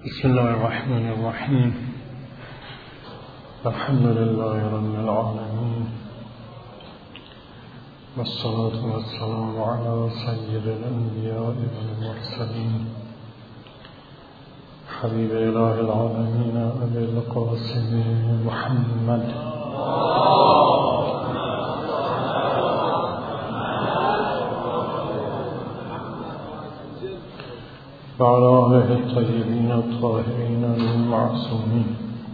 بسم الله الرحمن الرحیم. الحمد لله رب العالمین والصلاة والسلام على سید الانبیاء والمرسلین حبیب اله العالمین ابی القاسم محمد وعلى آله الطيبين الطاهرين المعصومين.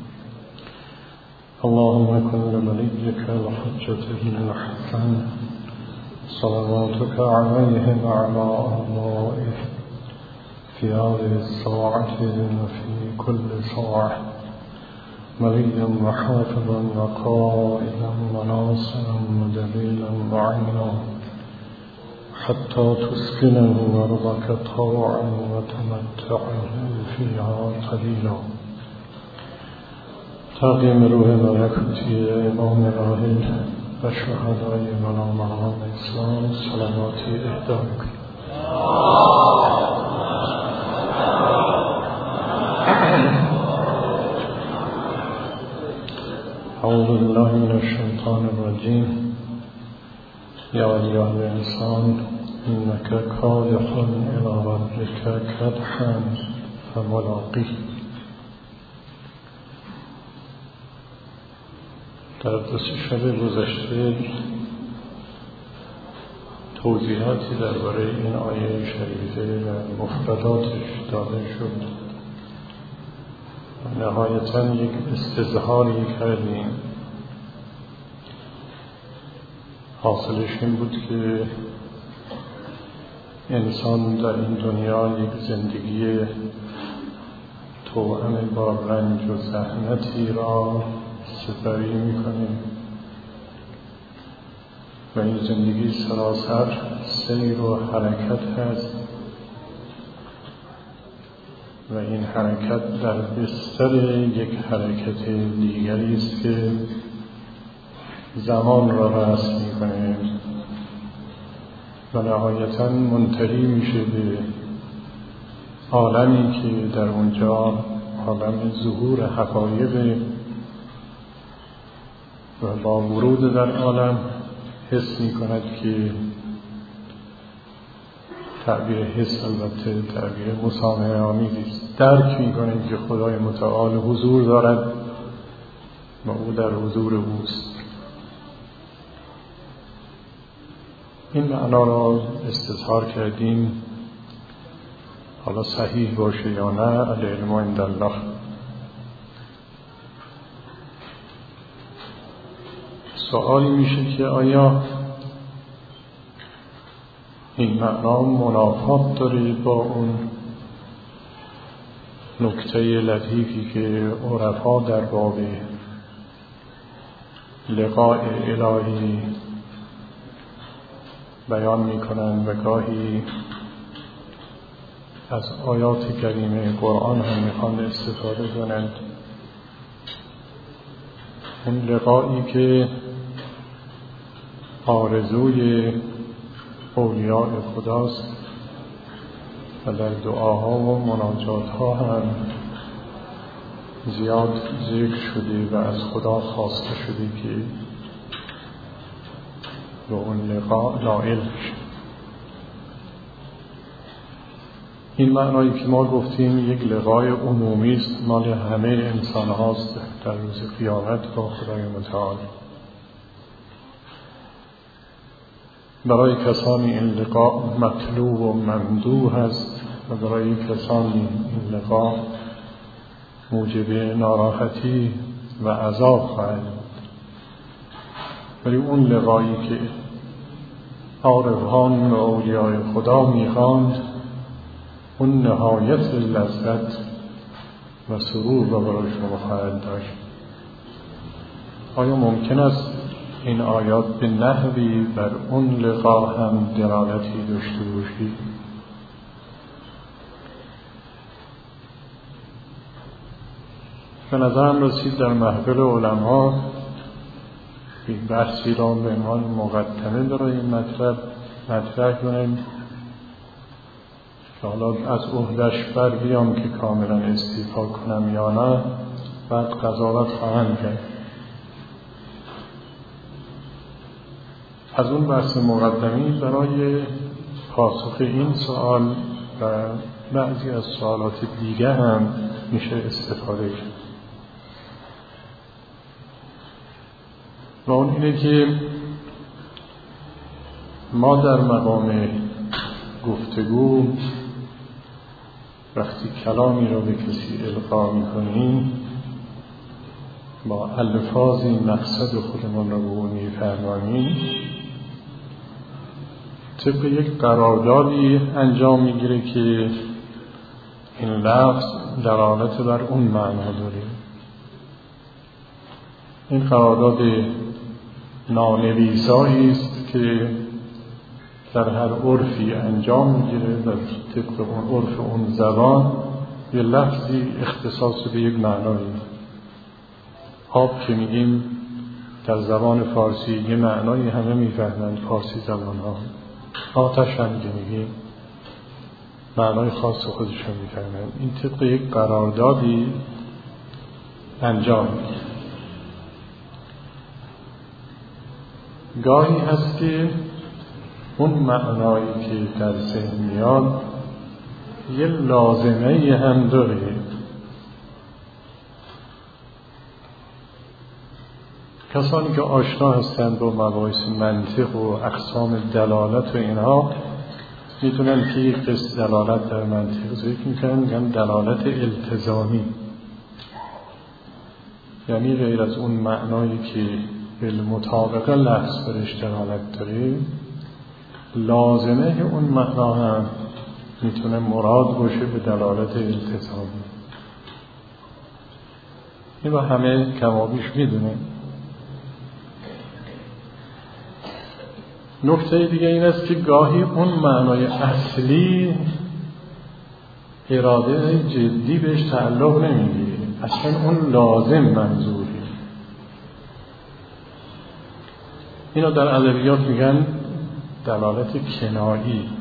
اللهم كن لوليك الحجة بن الحسن صلواتك عليه وعلى آبائه في هذه الساعة وفي كل ساعة وليا وحافظا وقائدا وناصرا ودليلا وعينا حتى تسكنه أرضك طوعا وتمتعه فيها قليلا. تقدیم روح ملکوتی امام راحل و شهدای منامران اسلام صلواتی اهدا می‌کنیم. اعوذ بالله من الشیطان الرجیم. یا ایها الانسان انک کادح الی ربک کدحا فملاقیه. در درس شب گذشته توضیحاتی درباره این آیه شریفه و مفرداتش داده شد و نهایتاً یک استظهاری کردیم. حاصلش این بود که انسان در این دنیا یک زندگی توأم با رنج و زحمتی را سپری می‌کنه و این زندگی سراسر سیر و حرکت هست و این حرکت در بستر یک حرکت دیگری است که زمان را رسم می‌کنه و نهایتاً منتهی میشه به عالمی که در اونجا عالم ظهور حقایق و با ورود در عالم حس می‌کند که تعبیر حس البته تعبیر مسامحه آمیزی است. درک می‌کند که خدای متعال حضور دارد و او در حضور اوست. این معنا را استظهار کردیم، حالا صحیح باشه یا نه العلم عند الله. سوالی میشه که آیا این معنا منافات داره با اون نکته لطیفی که عرفا در باب لقاء الهی بیان میکنند و گاهی از آیات کریمه قرآن هم میخوان استفاده کنند. اون لقایی که آرزوی اولیاء خداست و در دعاها و مناجاتها هم زیاد ذکر شده و از خدا خواسته شده که به اون لقاء نائل شد. این معنایی که ما گفتیم یک لقای عمومی است، مال همه انسان هاست در روز قیامت با خدای متعال. برای کسانی این لقاء مطلوب و ممدوح است و برای کسانی این لقاء موجب ناراحتی و عذاب خواهد بود. ولی اون لقایی که عارفان و اولیاء خدا میخواند اون نهایت لذت و سرور را برای شما خواهد داشت. آیا ممکن است این آیات به نحوی بر اون لقا هم دلالتی داشته باشید؟ به نظرم رسید در محفل علما این بحثی را به عنوان مقدمه برای این مطلب کنیم که حالا از عهده‌اش بر بیام که کاملا استعفا کنم یا نه، بعد قضاوت خواهند کرد. از اون بحث مقدمی برای پاسخ این سوال و بعضی از سوالات دیگه هم میشه استفاده کرد. و اون اینه که ما در مقام گفتگو وقتی کلامی را به کسی القا می‌کنیم با الفاظی مقصد خودمون را به اون می‌فرماییم، طبق یک قراردادی انجام میگیره که این لفظ دلالت بر اون معنا داره. این قرارداد نانویسایی است که در هر عرفی انجام میگیره و طبق اون عرف اون زبان یه لفظی اختصاص به یک معنایی. آب که میگیم در زبان فارسی یه معنایی همه میفهمند، فارسی زبان ها. آتش هم که میگیم معنای خاص خودشون میفهمند. این طبق یک قراردادی انجام میگیره. گاهی هست که اون معنایی که در ذهن میاد یه لازمه هم داره. کسانی که آشنا هستند با مباحث منطق و اقسام دلالت و اینها میتونن که یک قسم دلالت در منطق ذکر میکنن، میگن دلالت التزامی، یعنی غیر از اون معنایی که بالمطابقه لفظ برش دلالت داره، لازمه اون معنا هم میتونه مراد باشه به دلالت التزامی. این رو همه کمابیش میدونه. نکته دیگه این است که گاهی اون معنای اصلی اراده جدی بهش تعلق نمیگیره، اصلا اون لازم منظوری. اینو در ادبیات میگن دلالت کنایی.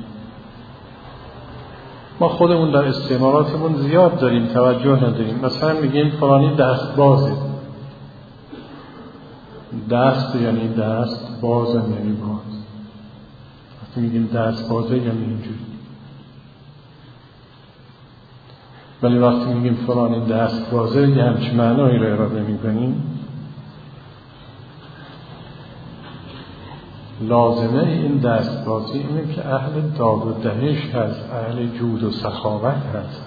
ما خودمون در استعمالاتمون زیاد داریم، توجه نداریم. مثلا میگیم فلانی دست بازه. دست یعنی دست، باز یعنی باز. وقتی میگیم دست بازه یعنی اینجوری. ولی وقتی میگیم فلانی دست بازه یه همچین معنایی رو اراده میکنیم. لازمه این دستبازی اینه که اهل داد و دهش هست، اهل جود و سخاوت هست.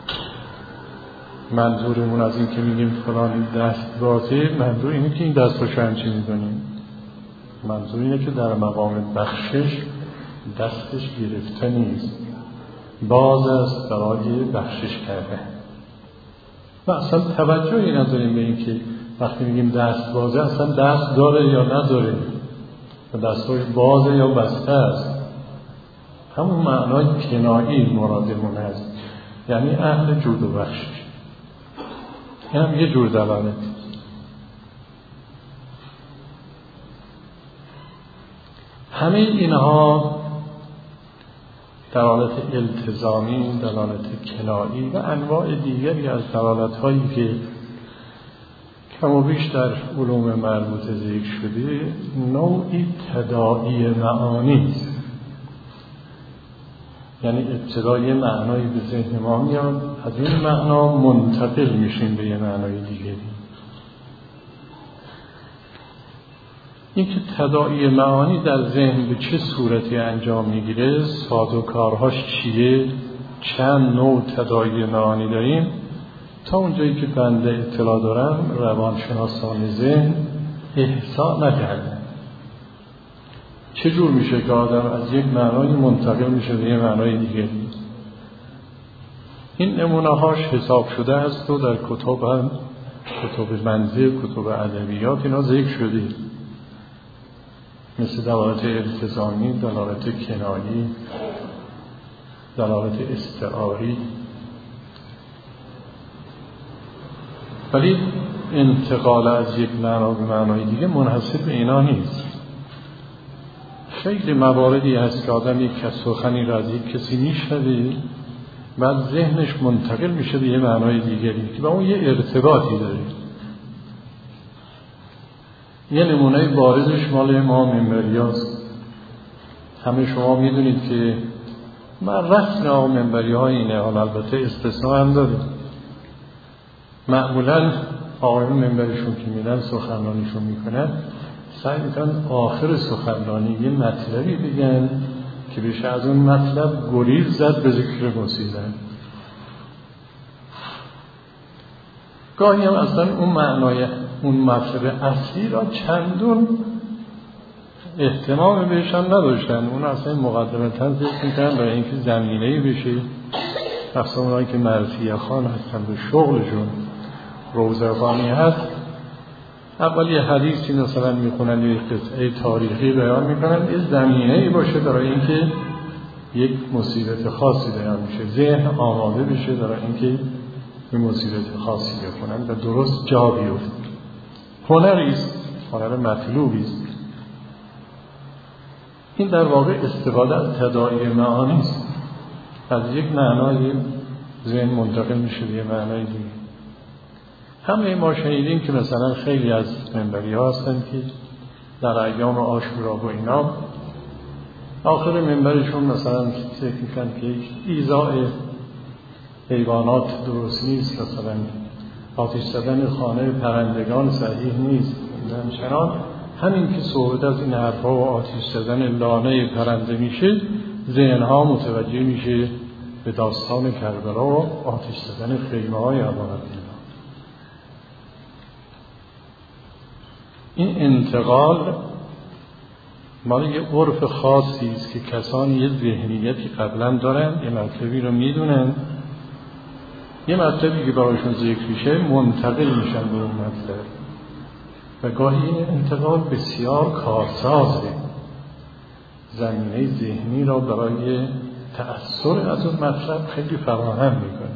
منظورمون از این که میگیم فلانی دستبازی، منظور اینه که این دستاشو همچین میدونیم. منظور اینه که در مقام بخشش دستش گرفته نیست، باز است برای بخشش کرده. و اصلا توجهی نداریم به این که وقتی میگیم دستبازه اصلا دست داره یا نداره، و دستای بازه یا بسته است. همون معنای کنایی مرادمون هست، یعنی اهل جود و بخشش. این هم یه جور دلالت. همه اینها دلالت التزامی، دلالت کنایی و انواع دیگری از دلالت هایی که کم و بیش در علوم مربوطه ذکر شده، نوعی تداعی معانی است. یعنی ابتدای معنایی به ذهن ما میاد، از این معنا منتقل میشیم به یه معنای دیگری. این که تداعی معانی در ذهن به چه صورتی انجام میگیره، سازوکارهاش چیه، چند نوع تداعی معانی داریم، تا اونجایی که بنده اطلاع دارم روانشناسان ذهن احصا نکردن. چجور میشه که آدم از یک معنای منتقل میشه به یک معنای دیگه؟ این نمونه هاش حساب شده است و در کتب هم، کتب منطق، کتب ادبیات اینا ذکر شده، مثل دلالت التزامی، دلالت کنایی، دلالت استعاری. ولی انتقال از یک معنا به معنای دیگه منحصر به اینا نیست. خیلی مواردی هست که آدم یک سخنی را از یک کسی میشنوه بعد ذهنش منتقل میشه به یه معنای دیگری که با اون یه ارتباطی داره. یه نمونه بارزش مال ما منبریاست. همه شما میدونید که رسم آقا منبری ها اینه، حالا البته استثناء هم داره. معمولا آقایون منبرشون که میرن سخنرانیشون میکنن سعی میکنن آخر سخنرانی یه مطلبی بگن که بشه از اون مطلب گریز زد به ذکر موسیقی. گاهی هم اصلا اون معنای اون مطلب اصلی را چندون اهتمام بهش هم نداشتن، اون اصلا مقدمتاً ذکر میکنن برای اینکه زمینه‌ای بشه. اصلا اونایی که مرثیه خان هستن به شغلشون روزخوانی هست، اول یه حدیثی مثلا میخونن، یه قطعه تاریخی بیان میکنن، یه زمینه‌ای باشه برای اینکه یک مصیبت خاصی بیان میشه، ذهن آماده بشه برای اینکه یه مصیبت خاصی بکنن و درست جا بیفته. هنریست، هنر مطلوبیست. این در واقع استفاده از تداعی معانی است. از یک معنای ذهن منتقل میشه به یه معنای دیگه. همه ما شنیدیم که مثلا خیلی از منبری ها هستن که در ایام عاشورا و اینا آخر منبرشون مثلا فکر میکنن که ایذاء حیوانات درست نیست، مثلا آتش زدن خانه پرندگان صحیح نیست. همچنان همین که صحبت از این حرفا و آتش زدن لانه پرنده میشه، ذهنها متوجه میشه به داستان کربلا و آتش زدن خیمه های ابوعبدالله. این انتقال مال یه عرف خاصی است که کسانی یه ذهنیتی قبلا دارن، یه مطلبی رو میدونن، یه مطلبی که برایشون ذکر میشه منتقل میشن به اون مطلب و گاهی این انتقال بسیار کارسازه، زمینه ذهنی را برای تأثیر از اون مطلب خیلی فراهم میکنه.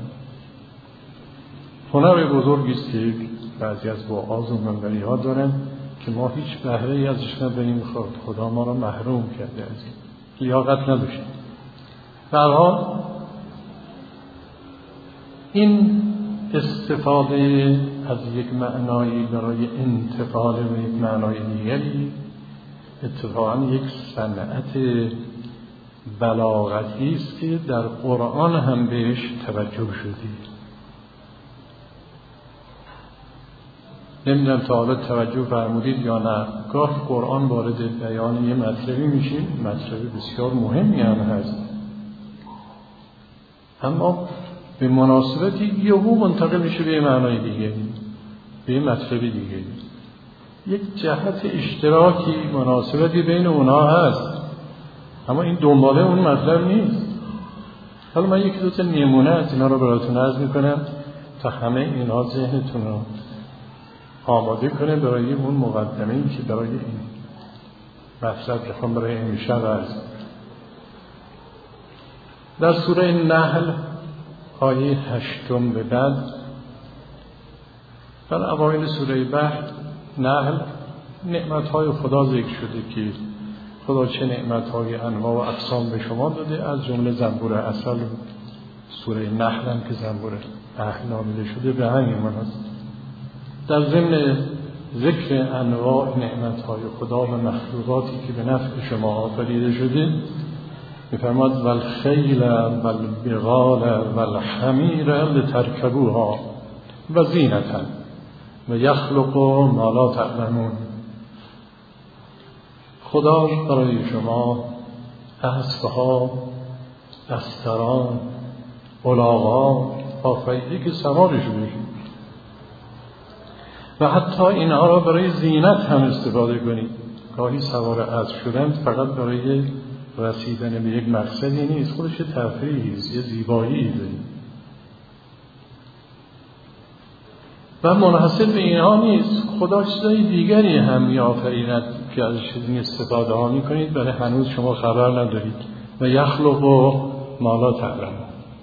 هنر بزرگی است که بعضی از وعاظ و منبری ها دارن که ما هیچ بهره‌ای ازش نداریم، خدا ما را محروم کرده، از این لیاقت نداشتیم. به هر حال این استفاده از یک معنایی برای انتقال به یک معنای دیگری اتفاقاً یک صنعت بلاغتی است که در قرآن هم بهش توجه شده. نمیدونم تا حالا توجه فرمودید یا نه، گاه قرآن وارد بیان یه مطلبی میشه، مطلب بسیار مهمی هم هست، اما به مناسبتی یهو منتقل میشه به یه معنای دیگری، به یه مطلبی دیگری. یک جهت اشتراکی مناسبتی بین اونها هست، اما این دنباله اون مطلب نیست. حالا من یکی دو تا نمونه از اینا رو براتون عرض میکنم تا همه اینا ذهنتون رو آماده کنه برای اون مقدمه‌ای که برای این مطلب بخوام برای امشب عرض کنم. در سوره نحل آیه 8 به بعد در اوایل سوره نحل نعمت‌های خدا ذکر شده که خدا چه نعمت‌های انواع و اقسام به شما داده، از جمله زنبور عسل. سوره نحل هم که زنبور اهل نامیده شده به همین مناسبت. در ضمن ذکر انواع نعمت‌های خدا و مخلوقاتی که به نفع شما آفریده شده می‌فرماد والخیل والبغال والحمیر لترکبوها و زینة و یخلق ما لا تعلمون. خدا برای شما اسب‌ها، استران، الاغ‌ها آفریده که سوارش بشید و حتی اینها را برای زینت هم استفاده کنید. گاهی سوار اسب شدن فقط برای رسیدن به یک مقصدی نیست، خودش تفریحی است، یه زیبایی داره. و منحصر به اینها نیست، خدا چیزای دیگری هم می‌آفریند که ازش استفاده ها می‌کنید ولی هنوز شما خبر ندارید. و یخلق ما لا تعلمون.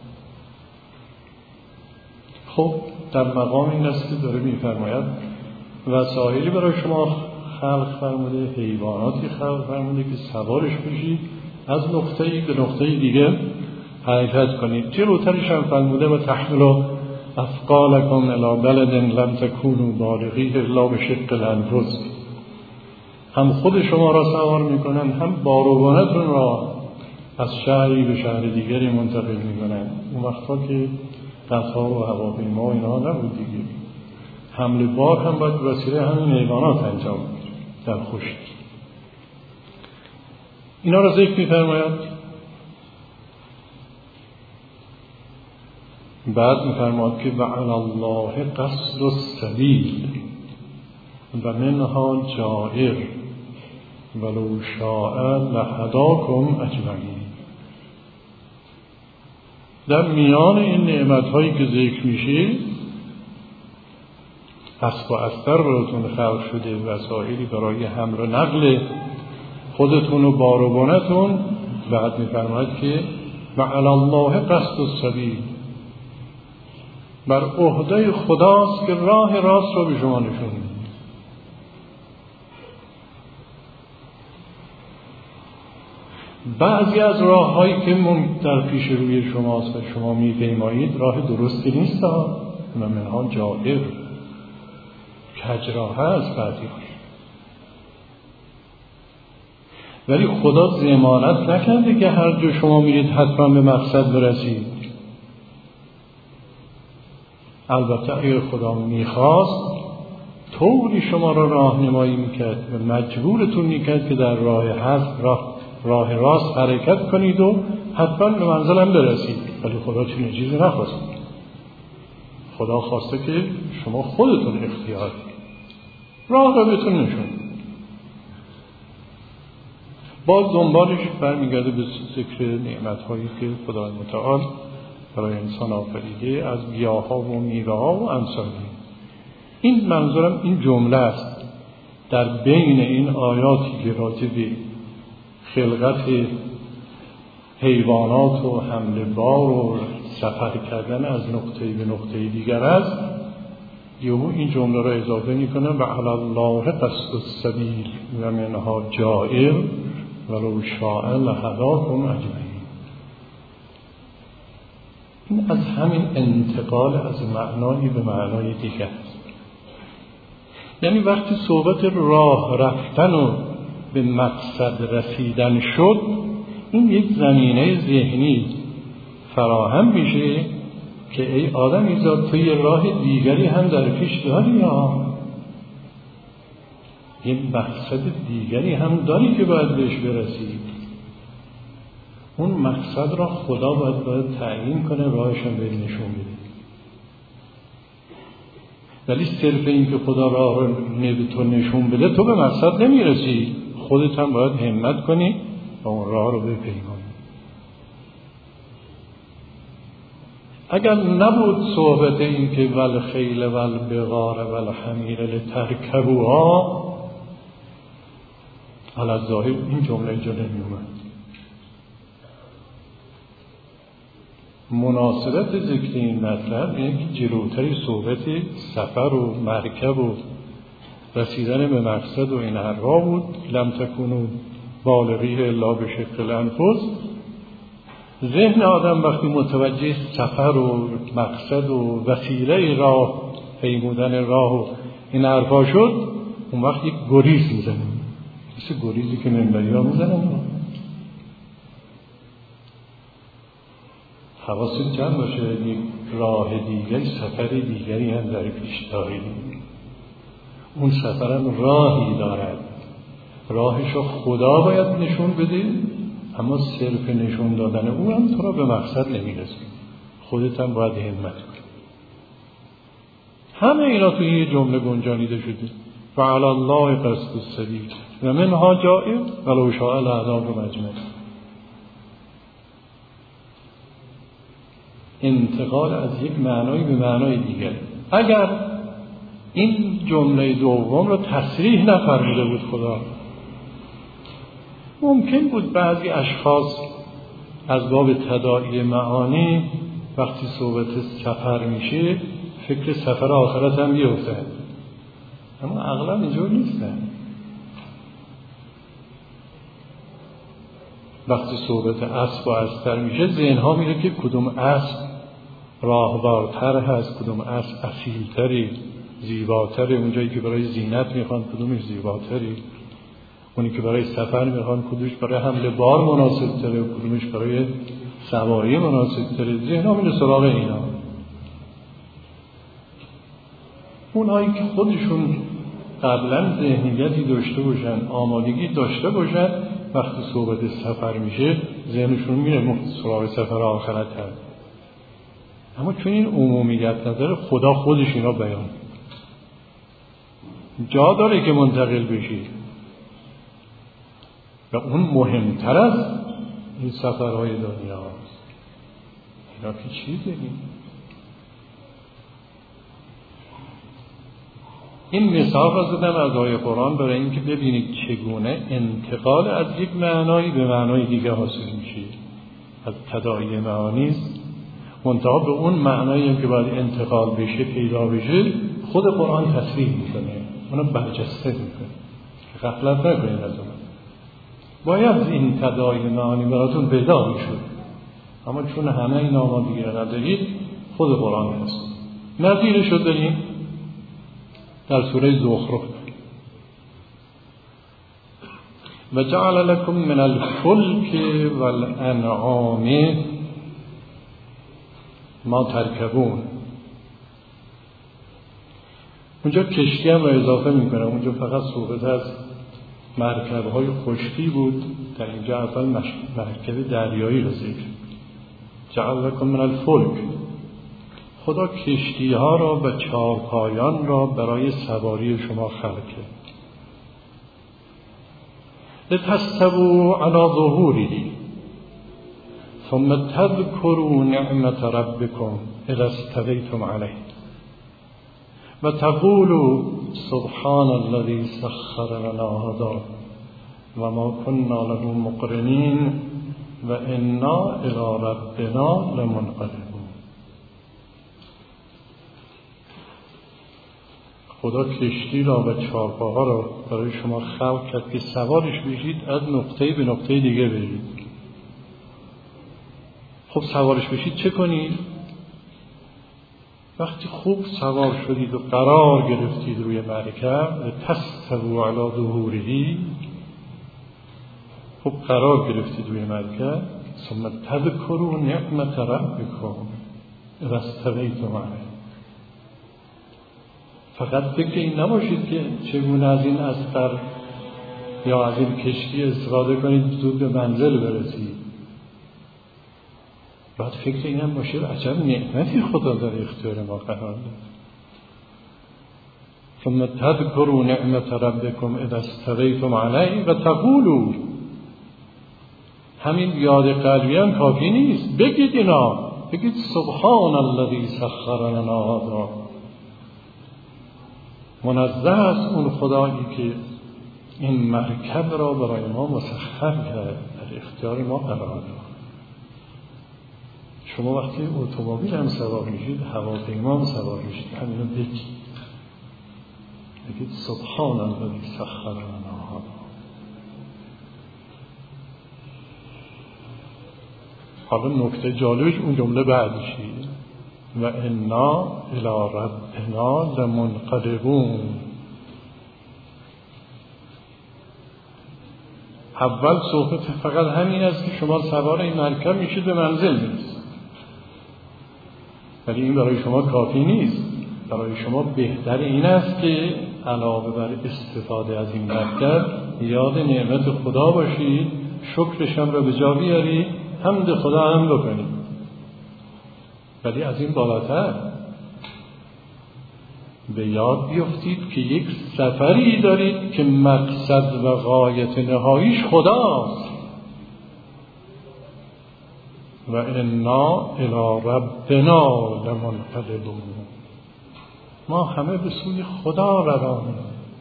خب در مقام این است که داره می‌فرماید وسایلی برای شما خلق فرموده، حیواناتی خلق فرموده که سوارش بشید از نقطه‌ای به نقطه دیگه حرکت کنید. جلوترش هم فرموده و تحملوا اثقالکم الی بلد لم تکونوا بالغیه الا بشق الانفس. هم خود شما را سوار میکنن، هم باروانتون را از شهری به شهر دیگری منتقل میکنن. اون وقتا که قطار و هواپیما و اینا نبود دیگه، حمل بار هم باید وسیله همین حیوانات انجام میشه در خشکی. اینا را ذکر میفرماید. بعد میفرماید که وعلی الله قصد السبیل و منها جائر ولو شاء لهداکم اجمعین. در میان این نعمت‌هایی که ذکر میشه، اسب و استر براتون خلق شده، وسایلی برای حمل و نقل خودتون و باروانتون. بعد میفرماید که وعلی الله قصد السبیل، بر عهده خداست که راه راست رو به شما نشون میده. بعضی از راه‌هایی که در پیش روی شماست و شما می‌پیمایید راه درستی نیست، و منها جائر، کجراه است بعضی‌هاش. ولی خدا ضمانت نکرده که هر جا شما میرید حتما به مقصد برسید. البته اگه خدا میخواست طوری شما را راهنمایی میکرد و مجبورتون میکرد که در راه راست حرکت کنید و حتما به منزلم برسید. ولی خدا چنین چیزی نخواست. خدا خواسته که شما خودتون اختیار راه را بهتون نشون. باز دنبالش برمیگرده به ذکر نعمت‌هایی که خدای متعال برای انسان آفریده از گیاها و میوه‌ها و امثال. این منظورم این جمله است در بین این آیاتی که راجع به خلقت حیوانات و حمل بار و سفر کردن از نقطه به نقطه دیگر است. یهو این جمله را اضافه میکنه و علی الله قصد السبیل و منها جائر ولو شاء لهداکم اجمعین. این از همین انتقال از معنایی به معنای دیگر است. یعنی وقتی صحبت راه رفتن و به مقصد رسیدن شد، این یک زمینه ذهنی فراهم میشه که ای آدمیزاد تو یه راه دیگری هم در پیش داری، یا یه مقصد دیگری هم داری که باید بهش برسی. اون مقصد را خدا باید تعیین کنه، راهش هم بهت نشون بده. ولی صرف این که خدا راه رو به تو نشون بده تو به مقصد نمیرسی، خودت هم باید همت کنی و اون راه رو بپیمانی. اگر نبود صحبت این که والخیل والبغال والحمیر لترکبوها، علی الظاهر این جمله اینجا نمیومد. مناسبت ذکر این مطلب اینه که جلوتری صحبت سفر و مرکب و رسیدن به مقصد و این حرفا بود. لم تکونوا بالغیه الا بشق الانفس. ذهن آدم وقتی متوجه سفر و مقصد و وسیله راه، پیمودن راه و این حرفا شد، اون وقت یک گریز میزنه، مثل گریزی که منبری ها میزنن. حواست جمع باشه، یک راه دیگری، سفر دیگری هم در پیش داریم. اون سفر هم راهی دارد، راهش رو خدا باید نشون بده، اما صرف نشون دادن او هم تو را به مقصد نمیرسه. خودت هم باید همت کنی. همه اینا توی یه جمله گنجانیده شده. فعلی الله قصد السبیل و منها جائر ولو شاء لهداکم اجمعین. انتقال از یک معنای به معنای دیگر. اگر این جمله دوم رو تصریح نفرموده بود خدا، ممکن بود بعضی اشخاص از باب تداعی معانی وقتی صحبت سفر میشه فکر سفر آخرت هم بیفتن، اما اغلب اینجور نیستن. وقتی صحبت اسب و استر میشه ذهنها میره که کدوم اسب راهوارتر هست، کدوم اسب اصیلتری، زیباتری، اونجایی که برای زینت میخوان کدومش زیباتری، اونی که برای سفر میخوان کدومش برای حمل بار مناسب تره و کدومش برای سواری مناسب تره. ذهنها میره سراغ اینا. اونایی که خودشون قبلا ذهنیتی داشته باشن، آمادگی داشته باشن، وقتی صحبت سفر میشه ذهنشون میره سراغ سفر آخرت هست. اما چون این عمومیت نداره، خدا خودش اینا بیان جا داره که منتقل بشی و اون مهمتر از این سفرهای دنیاست. اینا که چیزه این مثال را زدم از آیه قرآن برای اینکه ببینید چگونه انتقال از یک معنایی به معنای دیگه حاصل میشه. از تداعی معانیست منتها به اون معنایی که باید انتقال بشه پیدا بشه خود قرآن تصریح میکنه، اونو برجسته میکنه که غفلت نکنید از اون. باید این تداعی معانی براتون پیدا میشد، اما چون همه این آمادگی رو ندارید خود قرآن هست. نظیرش رو داریم در سوره زخرف: و جعل لكم من الفلك والانعام ما ترکبون. اونجا کشتی هم رو اضافه میکنم، اونجا فقط صحبت از مرکب‌های خشکی بود، در اینجا اول مرکب دریایی رو ذکر. جعل لكم من الفلک، خدا کشتی ها را و چارپایان را برای سواری شما خلق کرد. لتستووا علی ظهوره ثم تذكروا نعمت ربكم اذا استويتم علیه و تقولوا سبحان الذي سخر لنا هذا و ما كنا له مقرنین و انا الی ربنا لمنقلبون. خدا کشتی را و چارپاها را برای شما خلق کرد که سوارش بشید، از نقطه به نقطه دیگه برید. خب سوارش بشید چه کنید؟ وقتی خوب سوار شدید و قرار گرفتید روی مرکب، تستووا علی ظهوره، خب قرار گرفتید روی مرکب، ثم تذکروا نعمت ربکم اذا استویتم علیه. فقط فکر این نباشید که چگونه از این اسقر یا از این کشتی استفاده کنید زود به منزل برسید. باید فکر این هم باشه عجب نعمتی خدا در اختیار ما قرار داد. ثم تذکروا نعمت ربکم اذا استویتم علیه و تقولوا. همین یاد قلبی هم کافی نیست، بگید اینا، بگید سبحان الذی سخر لنا هذا. منزه است اون خدایی که این مرکب را برای ما مسخر کرد، در اختیار ما قرار داد. شما وقتی اتومبیل هم سوار میشید، هواپیما هم سوار میشید، همینو بگید سبحان الذی سخر لنا هذا. حالا نکته جالبش اون جمله بعدشی: و انا الی ربنا لمنقلبون. اول صحبت فقط همین است که شما سوار این مرکب میشید به منزل میرسید، ولی این برای شما کافی نیست. برای شما بهتر این است که علاوه بر استفاده از این مرکب یاد نعمت خدا باشید، شکرش هم رو به جا بیارید، حمد خدا هم بکنید. ولی از این بالاتر به یاد بیفتید که یک سفری دارید که مقصد و غایت نهاییش خداست. و انا الی ربنا لمنقلبون. ما همه به سوی خدا روانیم.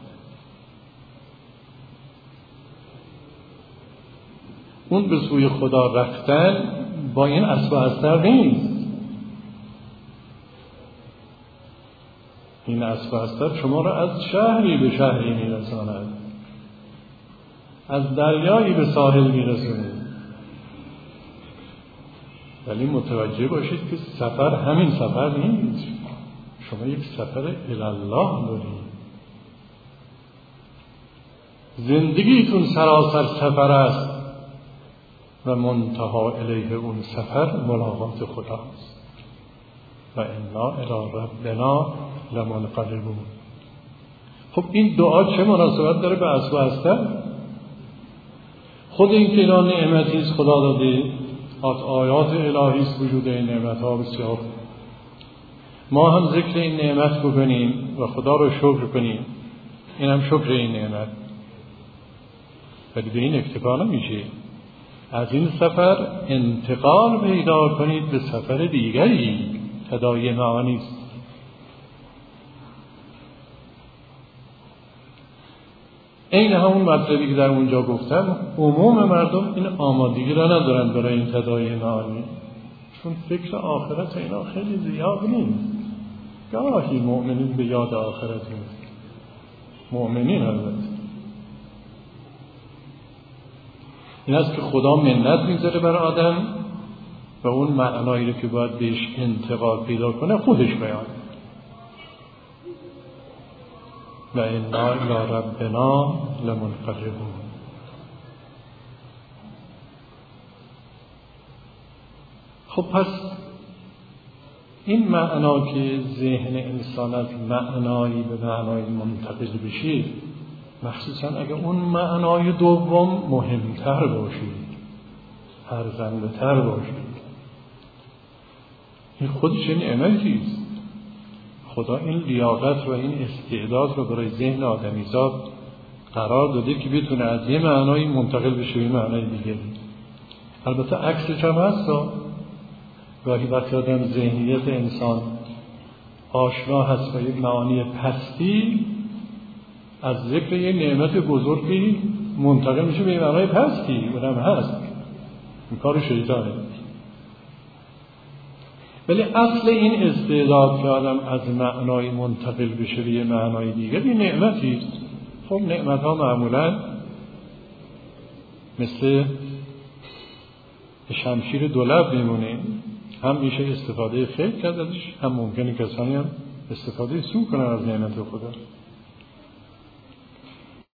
اون به سوی خدا رفتن با این اسب و استر نیست. این اسب و استر شما را از شهری به شهری میرساند، از دریایی به ساحل میرساند. ولی متوجه باشید که سفر همین سفر نیست. شما یک سفر الی الله دارید. زندگیتون سراسر سفر است و منتها الیه اون سفر ملاقات خداست. و انا الی ربنا لمنقلبون. خب این دعا چه مناسبت داره به اصل و هستن؟ خود این که اینا نعمتی است خدا داده، آیات الهی است وجود این نعمت ها بسیار. ما هم ذکر این نعمت بکنیم و خدا رو شکر کنیم، این هم شکر این نعمت. ولی به این اکتفا نمیشه. از این سفر انتقال پیدا کنید به سفر دیگری. تداعی معانی است. این همون مطلبی که در اونجا گفتم، عموم مردم این آمادگی را ندارن برای این تداعی معانی، چون فکر آخرت اینا خیلی زیاد نیست. گاهی مؤمنین به یاد آخرت نیست، مؤمنین البته. این است که خدا منت میذاره بر آدم و اون معنایی رو که باید بهش انتقال پیدا کنه خودش بیان. و انا الی ربنا لمنقلبون. خب پس این معنا که ذهن انسان از معنایی به معنای منتقل بشه، مخصوصا اگه اون معنای دوم مهمتر باشید، ارزنده‌تر باشید، این خودش این نعمتی است. خدا این لیاقت و این استعداد رو برای ذهن آدمیزاد قرار داده که بتونه از یه معنای منتقل بشه به معنای دیگری. البته عکسش هم هست. گاهی وقتی آدم ذهنیت انسان آشنا هست با یک معانی پستی، از ذکر یه نعمت بزرگی منتقل میشه به معنای پستی. اونم هست، این کار شیطانه. ولی اصل این استعداد که آدم از معنای منتقل بشه به یه معنای دیگر، این نعمتی است. خب نعمت ها معمولا مثل شمشیر دولب میمونه، هم میشه استفاده خیر کرد ازش، هم ممکنه کسانی هم استفاده سوء کنن از نعمت خدا.